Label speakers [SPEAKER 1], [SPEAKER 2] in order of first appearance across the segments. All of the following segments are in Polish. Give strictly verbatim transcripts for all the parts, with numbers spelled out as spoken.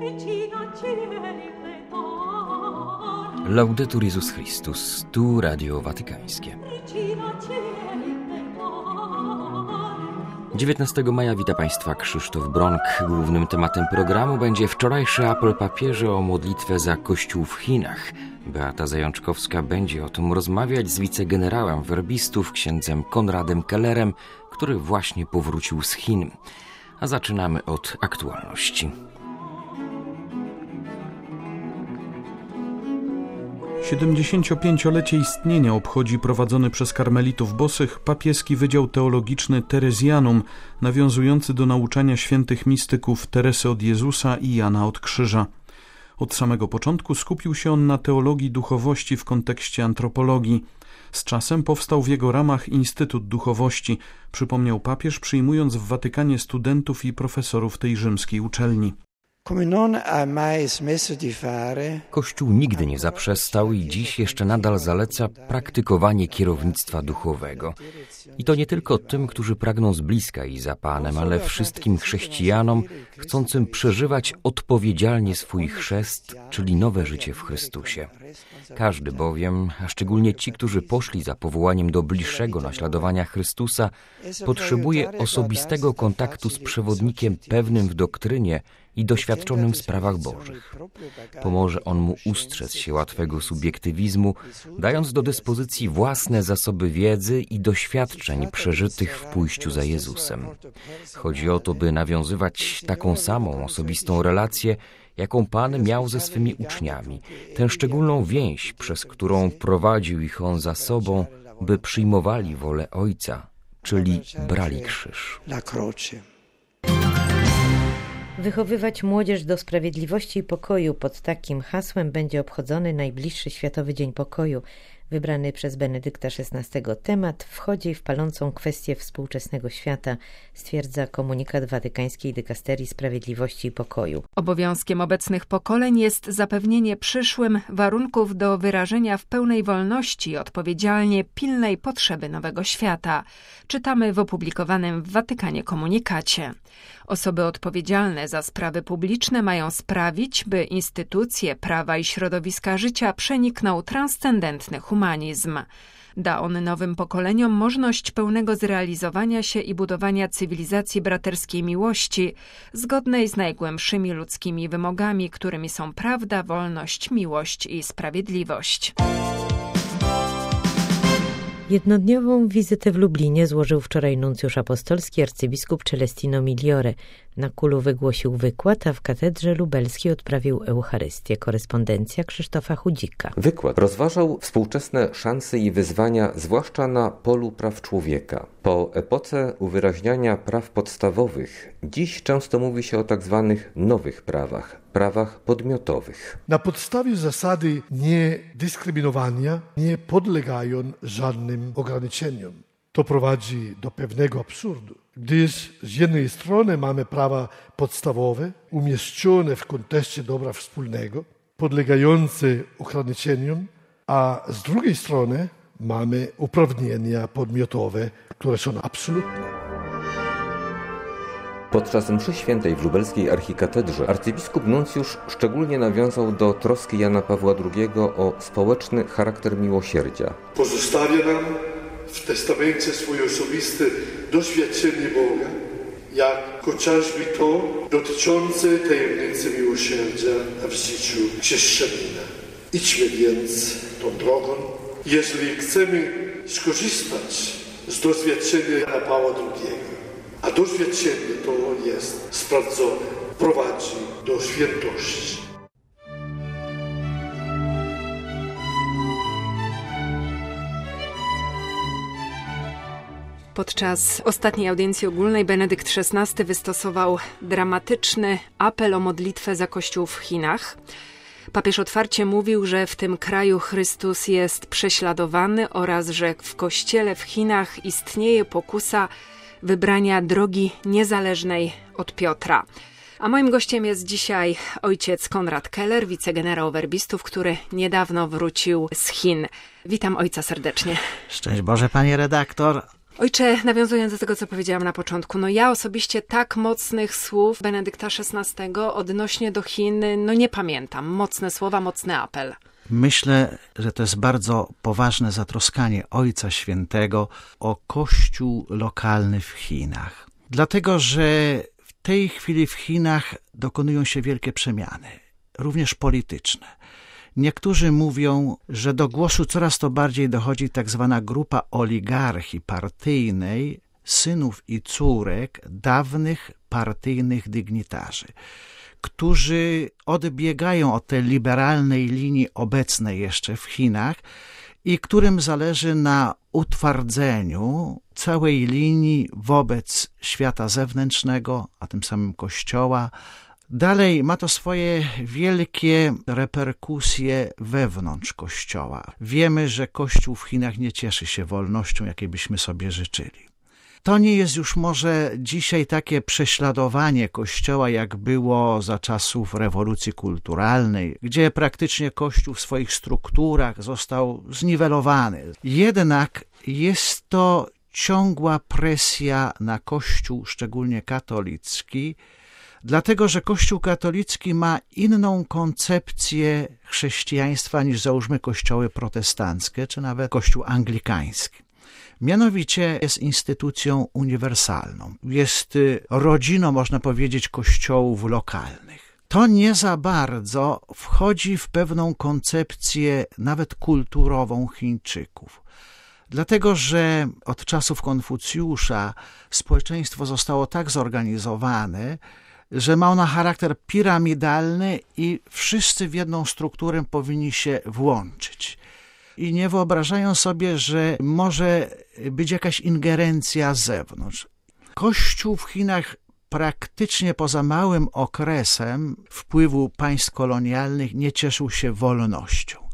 [SPEAKER 1] Laudetur Jezus Chrystus, tu Radio Watykańskie. dziewiętnastego maja wita Państwa Krzysztof Bronk. Głównym tematem programu będzie wczorajszy apel papieża o modlitwę za Kościół w Chinach. Beata Zajączkowska będzie o tym rozmawiać z wicegenerałem werbistów, księdzem Konradem Kellerem, który właśnie powrócił z Chin. A zaczynamy od aktualności.
[SPEAKER 2] siedemdziesięciopięciolecie istnienia obchodzi prowadzony przez karmelitów bosych papieski Wydział Teologiczny Terezjanum, nawiązujący do nauczania świętych mistyków Teresy od Jezusa i Jana od Krzyża. Od samego początku skupił się on na teologii duchowości w kontekście antropologii. Z czasem powstał w jego ramach Instytut Duchowości, przypomniał papież, przyjmując w Watykanie studentów i profesorów tej rzymskiej uczelni.
[SPEAKER 1] Kościół nigdy nie zaprzestał i dziś jeszcze nadal zaleca praktykowanie kierownictwa duchowego. I to nie tylko tym, którzy pragną z bliska i za Panem, ale wszystkim chrześcijanom chcącym przeżywać odpowiedzialnie swój chrzest, czyli nowe życie w Chrystusie. Każdy bowiem, a szczególnie ci, którzy poszli za powołaniem do bliższego naśladowania Chrystusa, potrzebuje osobistego kontaktu z przewodnikiem pewnym w doktrynie i doświadczonym w sprawach bożych. Pomoże on mu ustrzec się łatwego subiektywizmu, dając do dyspozycji własne zasoby wiedzy i doświadczeń przeżytych w pójściu za Jezusem. Chodzi o to, by nawiązywać taką samą osobistą relację, jaką Pan miał ze swymi uczniami, tę szczególną więź, przez którą prowadził ich On za sobą, by przyjmowali wolę Ojca, czyli brali krzyż.
[SPEAKER 3] Wychowywać młodzież do sprawiedliwości i pokoju. Pod takim hasłem będzie obchodzony najbliższy Światowy Dzień Pokoju. Wybrany przez Benedykta szesnastego temat wchodzi w palącą kwestię współczesnego świata, stwierdza komunikat Watykańskiej Dykasterii Sprawiedliwości i Pokoju.
[SPEAKER 4] Obowiązkiem obecnych pokoleń jest zapewnienie przyszłym warunków do wyrażenia w pełnej wolności odpowiedzialnie pilnej potrzeby nowego świata. Czytamy w opublikowanym w Watykanie komunikacie. Osoby odpowiedzialne za sprawy publiczne mają sprawić, by instytucje prawa i środowiska życia przeniknął transcendentny humanizm. Da on nowym pokoleniom możliwość pełnego zrealizowania się i budowania cywilizacji braterskiej miłości, zgodnej z najgłębszymi ludzkimi wymogami, którymi są prawda, wolność, miłość i sprawiedliwość.
[SPEAKER 3] Jednodniową wizytę w Lublinie złożył wczoraj nuncjusz apostolski arcybiskup Celestino Migliore. Na kulu wygłosił wykład, a w katedrze lubelskiej odprawił Eucharystię. Korespondencja Krzysztofa Chudzika.
[SPEAKER 5] Wykład rozważał współczesne szanse i wyzwania, zwłaszcza na polu praw człowieka. Po epoce uwyraźniania praw podstawowych, dziś często mówi się o tak zwanych nowych prawach, prawach podmiotowych.
[SPEAKER 6] Na podstawie zasady niedyskryminowania nie podlegają żadnym ograniczeniom. To prowadzi do pewnego absurdu, gdyż z jednej strony mamy prawa podstawowe, umieszczone w kontekście dobra wspólnego, podlegające ograniczeniom, a z drugiej strony mamy uprawnienia podmiotowe, które są absolutne.
[SPEAKER 5] Podczas mszy świętej w lubelskiej archikatedrze arcybiskup nuncjusz szczególnie nawiązał do troski Jana Pawła drugiego o społeczny charakter miłosierdzia.
[SPEAKER 6] Pozostawia nam w testamencie swoje osobiste doświadczenie Boga, jak chociażby to dotyczące tajemnicy miłosierdzia w życiu chrześcijanina. Idźmy więc tą drogą, jeżeli chcemy skorzystać z doświadczenia Jana Pawła drugiego. A doświadczenie to jest sprawdzone, prowadzi do świętości.
[SPEAKER 4] Podczas ostatniej audiencji ogólnej Benedykt szesnasty wystosował dramatyczny apel o modlitwę za Kościół w Chinach. Papież otwarcie mówił, że w tym kraju Chrystus jest prześladowany oraz że w Kościele w Chinach istnieje pokusa wybrania drogi niezależnej od Piotra. A moim gościem jest dzisiaj ojciec Konrad Keller, wicegenerał werbistów, który niedawno wrócił z Chin. Witam ojca serdecznie.
[SPEAKER 7] Szczęść Boże, panie redaktor.
[SPEAKER 4] Ojcze, nawiązując do tego, co powiedziałam na początku, no ja osobiście tak mocnych słów Benedykta szesnastego odnośnie do Chin, no nie pamiętam. Mocne słowa, mocny apel.
[SPEAKER 7] Myślę, że to jest bardzo poważne zatroskanie Ojca Świętego o Kościół lokalny w Chinach. Dlatego, że w tej chwili w Chinach dokonują się wielkie przemiany, również polityczne. Niektórzy mówią, że do głosu coraz to bardziej dochodzi tak zwana grupa oligarchii partyjnej, synów i córek dawnych partyjnych dygnitarzy, którzy odbiegają od tej liberalnej linii obecnej jeszcze w Chinach i którym zależy na utwardzeniu całej linii wobec świata zewnętrznego, a tym samym Kościoła. Dalej ma to swoje wielkie reperkusje wewnątrz Kościoła. Wiemy, że Kościół w Chinach nie cieszy się wolnością, jakiej byśmy sobie życzyli. To nie jest już może dzisiaj takie prześladowanie Kościoła, jak było za czasów rewolucji kulturalnej, gdzie praktycznie Kościół w swoich strukturach został zniwelowany. Jednak jest to ciągła presja na Kościół, szczególnie katolicki, dlatego że Kościół katolicki ma inną koncepcję chrześcijaństwa niż załóżmy kościoły protestanckie, czy nawet Kościół anglikański. Mianowicie jest instytucją uniwersalną. Jest rodziną, można powiedzieć, kościołów lokalnych. To nie za bardzo wchodzi w pewną koncepcję nawet kulturową Chińczyków. Dlatego, że od czasów Konfucjusza społeczeństwo zostało tak zorganizowane, że ma ona charakter piramidalny i wszyscy w jedną strukturę powinni się włączyć. I nie wyobrażają sobie, że może być jakaś ingerencja z zewnątrz. Kościół w Chinach praktycznie poza małym okresem wpływu państw kolonialnych nie cieszył się wolnością.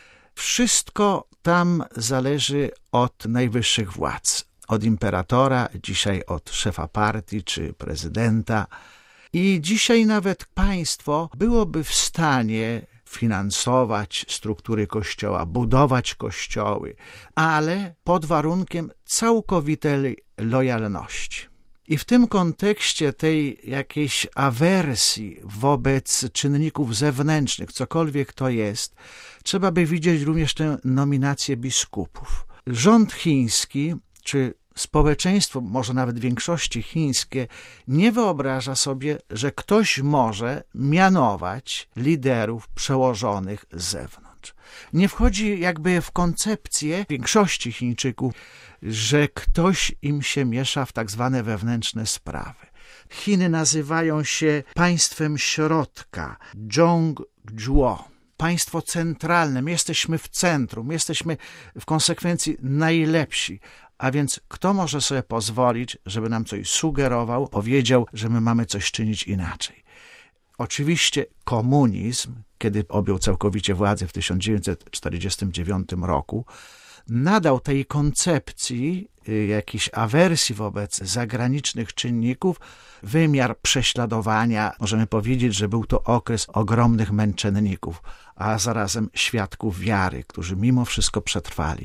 [SPEAKER 7] Wszystko tam zależy od najwyższych władz, od imperatora, dzisiaj od szefa partii czy prezydenta. I dzisiaj nawet państwo byłoby w stanie finansować struktury Kościoła, budować kościoły, ale pod warunkiem całkowitej lojalności. I w tym kontekście tej jakiejś awersji wobec czynników zewnętrznych, cokolwiek to jest, trzeba by widzieć również tę nominację biskupów. Rząd chiński, czy społeczeństwo, może nawet większości chińskie, nie wyobraża sobie, że ktoś może mianować liderów przełożonych z zewnątrz. Nie wchodzi jakby w koncepcję większości Chińczyków, że ktoś im się miesza w tak zwane wewnętrzne sprawy. Chiny nazywają się państwem środka, Zhongzhuo, państwo centralne. My jesteśmy w centrum, my jesteśmy w konsekwencji najlepsi. A więc kto może sobie pozwolić, żeby nam coś sugerował, powiedział, że my mamy coś czynić inaczej. Oczywiście komunizm, kiedy objął całkowicie władzę w tysiąc dziewięćset czterdziestym dziewiątym roku, nadał tej koncepcji jakiejś awersji wobec zagranicznych czynników wymiar prześladowania. Możemy powiedzieć, że był to okres ogromnych męczenników, a zarazem świadków wiary, którzy mimo wszystko przetrwali.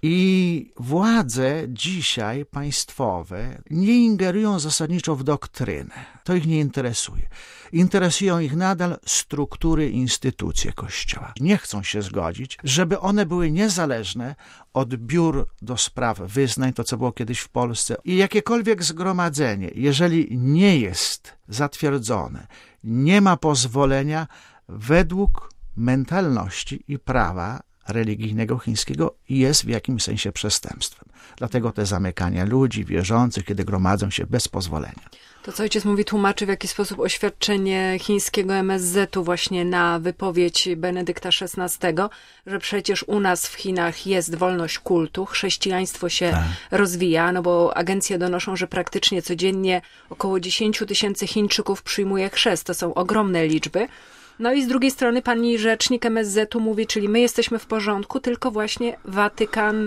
[SPEAKER 7] I władze dzisiaj państwowe nie ingerują zasadniczo w doktrynę. To ich nie interesuje. Interesują ich nadal struktury i instytucje Kościoła. Nie chcą się zgodzić, żeby one były niezależne od biur do spraw wyznań, to co było kiedyś w Polsce. I jakiekolwiek zgromadzenie, jeżeli nie jest zatwierdzone, nie ma pozwolenia według mentalności i prawa religijnego chińskiego, jest w jakimś sensie przestępstwem. Dlatego te zamykania ludzi, wierzących, kiedy gromadzą się bez pozwolenia.
[SPEAKER 4] To, co ojciec mówi, tłumaczy w jaki sposób oświadczenie chińskiego M S Z-u właśnie na wypowiedź Benedykta szesnastego, że przecież u nas w Chinach jest wolność kultu, chrześcijaństwo się tak. rozwija, no bo agencje donoszą, że praktycznie codziennie około dziesięć tysięcy Chińczyków przyjmuje chrzest. To są ogromne liczby. No i z drugiej strony pani rzecznik M S Z-u mówi, czyli my jesteśmy w porządku, tylko właśnie Watykan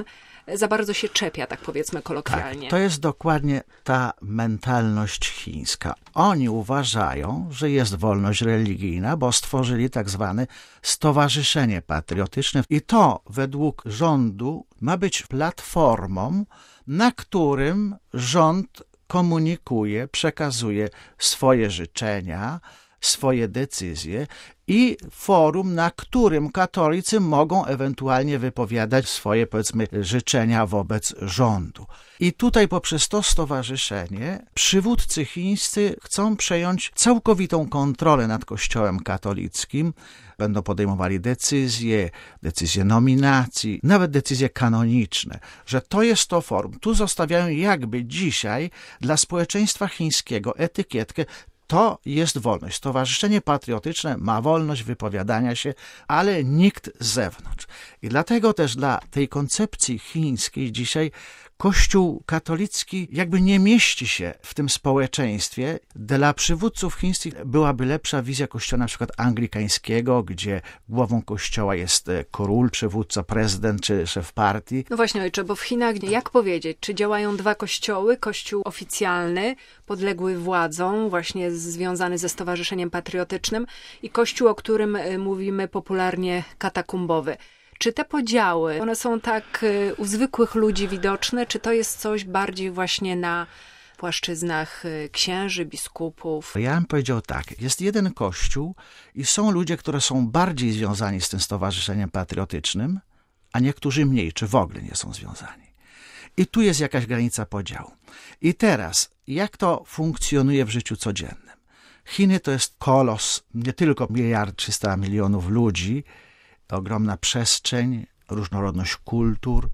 [SPEAKER 4] za bardzo się czepia, tak powiedzmy kolokwialnie.
[SPEAKER 7] Tak, to jest dokładnie ta mentalność chińska. Oni uważają, że jest wolność religijna, bo stworzyli tak zwane stowarzyszenie patriotyczne i to według rządu ma być platformą, na którym rząd komunikuje, przekazuje swoje życzenia, swoje decyzje i forum, na którym katolicy mogą ewentualnie wypowiadać swoje, powiedzmy, życzenia wobec rządu. I tutaj poprzez to stowarzyszenie przywódcy chińscy chcą przejąć całkowitą kontrolę nad Kościołem katolickim. Będą podejmowali decyzje, decyzje nominacji, nawet decyzje kanoniczne, że to jest to forum. Tu zostawiają jakby dzisiaj dla społeczeństwa chińskiego etykietkę. To jest wolność. Stowarzyszenie patriotyczne ma wolność wypowiadania się, ale nikt z zewnątrz. I dlatego też dla tej koncepcji chińskiej dzisiaj Kościół katolicki jakby nie mieści się w tym społeczeństwie. Dla przywódców chińskich byłaby lepsza wizja kościoła na przykład anglikańskiego, gdzie głową kościoła jest król, przywódca, prezydent czy szef partii.
[SPEAKER 4] No właśnie, ojcze, bo w Chinach, jak powiedzieć, czy działają dwa kościoły? Kościół oficjalny, podległy władzom, właśnie związany ze Stowarzyszeniem Patriotycznym i kościół, o którym mówimy popularnie katakumbowy. Czy te podziały, one są tak u zwykłych ludzi widoczne, czy to jest coś bardziej właśnie na płaszczyznach księży, biskupów?
[SPEAKER 7] Ja bym powiedział tak, jest jeden kościół i są ludzie, którzy są bardziej związani z tym stowarzyszeniem patriotycznym, a niektórzy mniej, czy w ogóle nie są związani. I tu jest jakaś granica podziału. I teraz, jak to funkcjonuje w życiu codziennym? Chiny to jest kolos, nie tylko miliard trzysta milionów ludzi, ogromna przestrzeń, różnorodność kultur,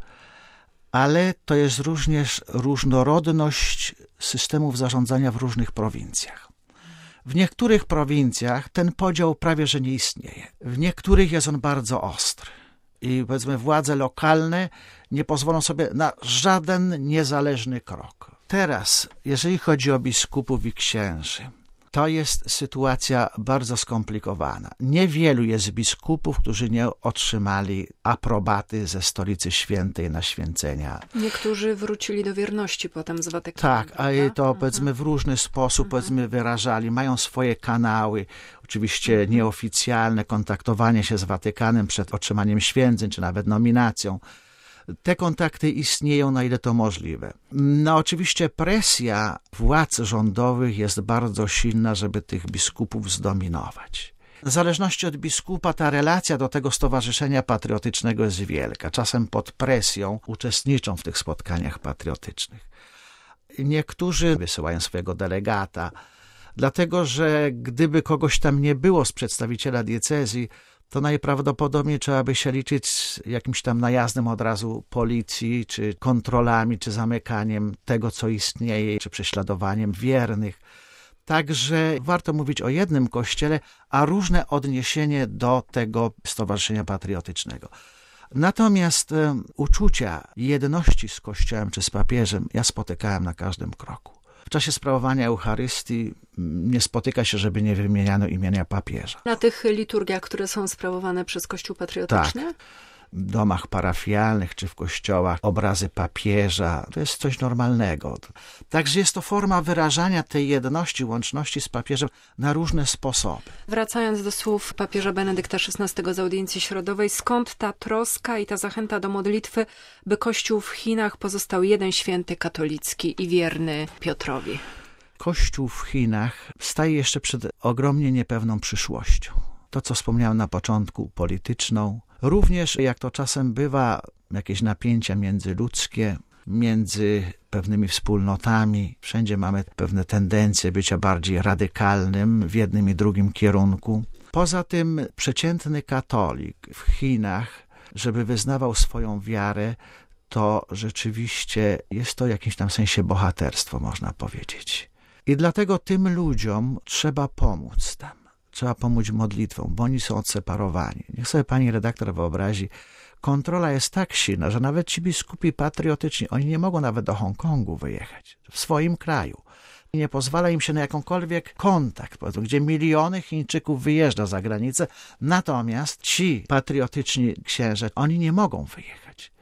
[SPEAKER 7] ale to jest również różnorodność systemów zarządzania w różnych prowincjach. W niektórych prowincjach ten podział prawie że nie istnieje. W niektórych jest on bardzo ostry. I powiedzmy władze lokalne nie pozwolą sobie na żaden niezależny krok. Teraz, jeżeli chodzi o biskupów i księży, to jest sytuacja bardzo skomplikowana. Niewielu jest biskupów, którzy nie otrzymali aprobaty ze Stolicy Świętej na święcenia.
[SPEAKER 4] Niektórzy wrócili do wierności potem z Watykanu.
[SPEAKER 7] Tak, a i to powiedzmy w różny sposób
[SPEAKER 4] Aha.
[SPEAKER 7] powiedzmy wyrażali, mają swoje kanały, oczywiście nieoficjalne, kontaktowanie się z Watykanem przed otrzymaniem święceń, czy nawet nominacją. Te kontakty istnieją, na ile to możliwe. No oczywiście presja władz rządowych jest bardzo silna, żeby tych biskupów zdominować. W zależności od biskupa ta relacja do tego stowarzyszenia patriotycznego jest wielka. Czasem pod presją uczestniczą w tych spotkaniach patriotycznych. Niektórzy wysyłają swojego delegata, dlatego że gdyby kogoś tam nie było z przedstawiciela diecezji, to najprawdopodobniej trzeba by się liczyć z jakimś tam najazdem od razu policji, czy kontrolami, czy zamykaniem tego, co istnieje, czy prześladowaniem wiernych. Także warto mówić o jednym kościele, a różne odniesienie do tego stowarzyszenia patriotycznego. Natomiast um, uczucia jedności z Kościołem czy z papieżem ja spotykałem na każdym kroku. W czasie sprawowania Eucharystii nie spotyka się, żeby nie wymieniano imienia papieża.
[SPEAKER 4] Na tych liturgiach, które są sprawowane przez Kościół patriotyczny?
[SPEAKER 7] Tak. W domach parafialnych czy w kościołach obrazy papieża, to jest coś normalnego. Także jest to forma wyrażania tej jedności, łączności z papieżem na różne sposoby.
[SPEAKER 4] Wracając do słów papieża Benedykta szesnastego z audiencji środowej, skąd ta troska i ta zachęta do modlitwy, by Kościół w Chinach pozostał jeden święty katolicki i wierny Piotrowi?
[SPEAKER 7] Kościół w Chinach staje jeszcze przed ogromnie niepewną przyszłością. To, co wspomniałem na początku, polityczną, również, jak to czasem bywa, jakieś napięcia międzyludzkie, między pewnymi wspólnotami. Wszędzie mamy pewne tendencje bycia bardziej radykalnym w jednym i drugim kierunku. Poza tym przeciętny katolik w Chinach, żeby wyznawał swoją wiarę, to rzeczywiście jest to w jakimś tam sensie bohaterstwo, można powiedzieć. I dlatego tym ludziom trzeba pomóc tam. Trzeba pomóc modlitwą, bo oni są odseparowani. Niech sobie pani redaktor wyobrazi, kontrola jest tak silna, że nawet ci biskupi patriotyczni, oni nie mogą nawet do Hongkongu wyjechać, w swoim kraju. Nie pozwala im się na jakąkolwiek kontakt, gdzie miliony Chińczyków wyjeżdża za granicę, natomiast ci patriotyczni księże, oni nie mogą wyjechać.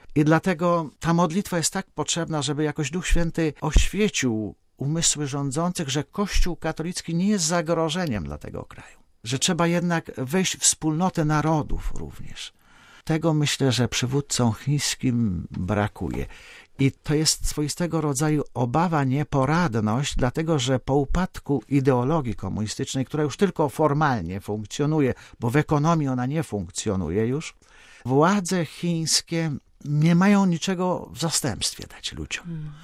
[SPEAKER 7] I dlatego ta modlitwa jest tak potrzebna, żeby jakoś Duch Święty oświecił umysły rządzących, że Kościół katolicki nie jest zagrożeniem dla tego kraju. Że trzeba jednak wejść w wspólnotę narodów również. Tego myślę, że przywódcom chińskim brakuje. I to jest swoistego rodzaju obawa, nieporadność, dlatego że po upadku ideologii komunistycznej, która już tylko formalnie funkcjonuje, bo w ekonomii ona nie funkcjonuje już, władze chińskie nie mają niczego w zastępstwie dać ludziom.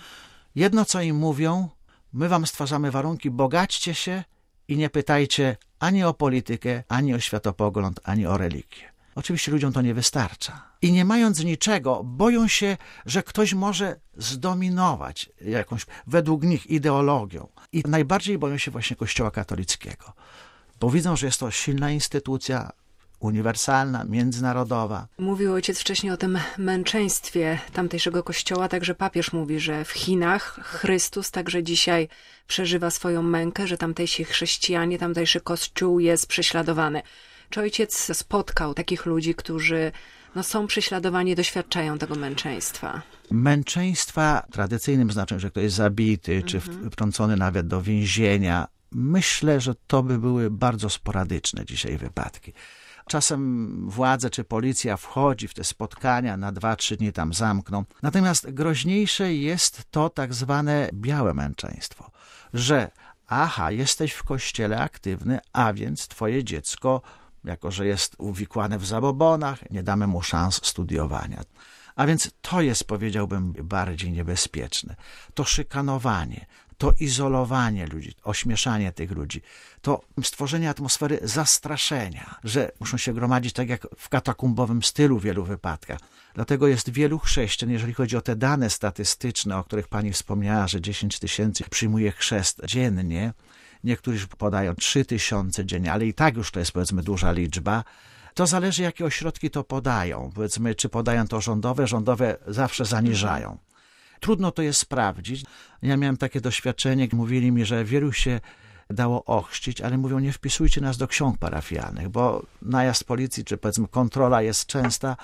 [SPEAKER 7] Jedno, co im mówią, my wam stwarzamy warunki, bogaćcie się i nie pytajcie ani o politykę, ani o światopogląd, ani o religię. Oczywiście ludziom to nie wystarcza. I nie mając niczego, boją się, że ktoś może zdominować jakąś, według nich, ideologią. I najbardziej boją się właśnie Kościoła katolickiego, bo widzą, że jest to silna instytucja, uniwersalna, międzynarodowa.
[SPEAKER 4] Mówił ojciec wcześniej o tym męczeństwie tamtejszego kościoła, także papież mówi, że w Chinach Chrystus także dzisiaj przeżywa swoją mękę, że tamtejsi chrześcijanie, tamtejszy kościół jest prześladowany. Czy ojciec spotkał takich ludzi, którzy no, są prześladowani, doświadczają tego męczeństwa?
[SPEAKER 7] Męczeństwa w tradycyjnym znaczeniu, że ktoś jest zabity, mhm. czy wtrącony nawet do więzienia. Myślę, że to by były bardzo sporadyczne dzisiaj wypadki. Czasem władze czy policja wchodzi w te spotkania, na dwa, trzy dni tam zamkną. Natomiast groźniejsze jest to tak zwane białe męczeństwo, że aha, jesteś w kościele aktywny, a więc twoje dziecko, jako że jest uwikłane w zabobonach, nie damy mu szans studiowania. A więc to jest, powiedziałbym, bardziej niebezpieczne. To szykanowanie, to izolowanie ludzi, ośmieszanie tych ludzi, to stworzenie atmosfery zastraszenia, że muszą się gromadzić tak jak w katakumbowym stylu w wielu wypadkach. Dlatego jest wielu chrześcijan, jeżeli chodzi o te dane statystyczne, o których pani wspomniała, że dziesięć tysięcy przyjmuje chrzest dziennie, niektórzy podają trzy tysiące dziennie, ale i tak już to jest, powiedzmy, duża liczba. To zależy, jakie ośrodki to podają. Powiedzmy, czy podają to rządowe, rządowe zawsze zaniżają. Trudno to jest sprawdzić. Ja miałem takie doświadczenie, mówili mi, że wielu się dało ochrzcić, ale mówią, nie wpisujcie nas do ksiąg parafialnych, bo najazd policji, czy powiedzmy kontrola jest częsta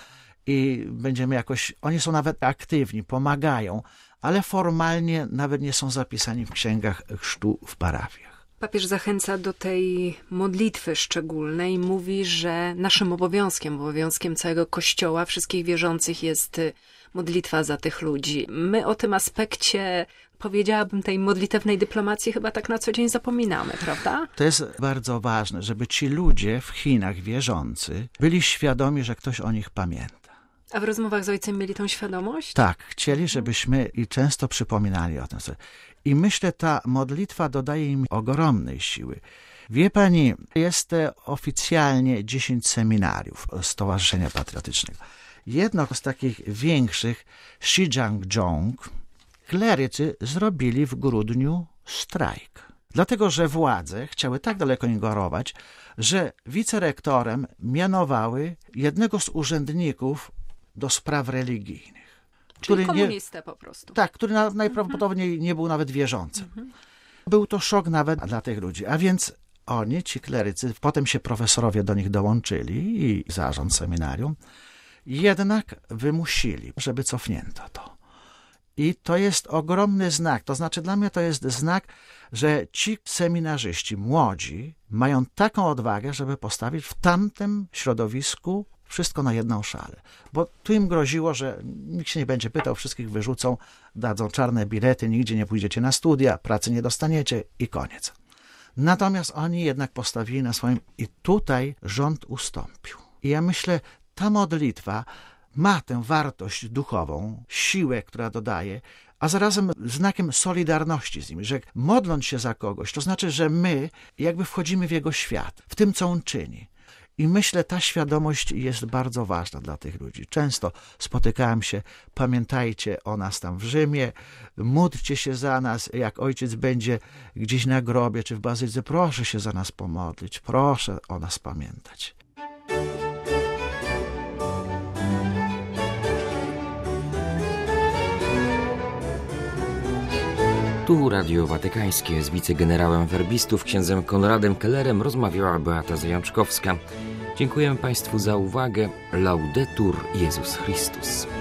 [SPEAKER 7] i będziemy jakoś, oni są nawet aktywni, pomagają, ale formalnie nawet nie są zapisani w księgach chrztu w parafiach.
[SPEAKER 4] Papież zachęca do tej modlitwy szczególnej. Mówi, że naszym obowiązkiem, obowiązkiem całego Kościoła, wszystkich wierzących jest modlitwa za tych ludzi. My o tym aspekcie, powiedziałabym, tej modlitewnej dyplomacji chyba tak na co dzień zapominamy, prawda?
[SPEAKER 7] To jest bardzo ważne, żeby ci ludzie w Chinach wierzący byli świadomi, że ktoś o nich pamięta.
[SPEAKER 4] A w rozmowach z ojcem mieli tą świadomość?
[SPEAKER 7] Tak, chcieli, żebyśmy i często przypominali o tym sobie. I myślę, ta modlitwa dodaje im ogromnej siły. Wie pani, jest oficjalnie dziesięć seminariów Stowarzyszenia Patriotycznego. Jedno z takich większych, Shijiazhuang, klerycy zrobili w grudniu strajk. Dlatego, że władze chciały tak daleko ingerować, że wicerektorem mianowały jednego z urzędników do spraw religijnych.
[SPEAKER 4] Czyli komunistę nie, po prostu.
[SPEAKER 7] Tak, który na, najprawdopodobniej mhm. nie był nawet wierzącym. Mhm. Był to szok nawet dla tych ludzi. A więc oni, ci klerycy, potem się profesorowie do nich dołączyli i zarząd seminarium, jednak wymusili, żeby cofnięto to. I to jest ogromny znak. To znaczy dla mnie to jest znak, że ci seminarzyści młodzi mają taką odwagę, żeby postawić w tamtym środowisku wszystko na jedną szalę. Bo tu im groziło, że nikt się nie będzie pytał, wszystkich wyrzucą, dadzą czarne bilety, nigdzie nie pójdziecie na studia, pracy nie dostaniecie i koniec. Natomiast oni jednak postawili na swoim i tutaj rząd ustąpił. I ja myślę, ta modlitwa ma tę wartość duchową, siłę, która dodaje, a zarazem znakiem solidarności z nimi, że modląc się za kogoś, to znaczy, że my jakby wchodzimy w jego świat, w tym, co on czyni. I myślę, ta świadomość jest bardzo ważna dla tych ludzi. Często spotykałem się, pamiętajcie o nas tam w Rzymie, módlcie się za nas, jak ojciec będzie gdzieś na grobie czy w bazylice, proszę się za nas pomodlić, proszę o nas pamiętać.
[SPEAKER 1] Tu Radio Watykańskie z wicegenerałem werbistów księdzem Konradem Kellerem rozmawiała Beata Zajączkowska. Dziękujemy Państwu za uwagę. Laudetur Jezus Chrystus.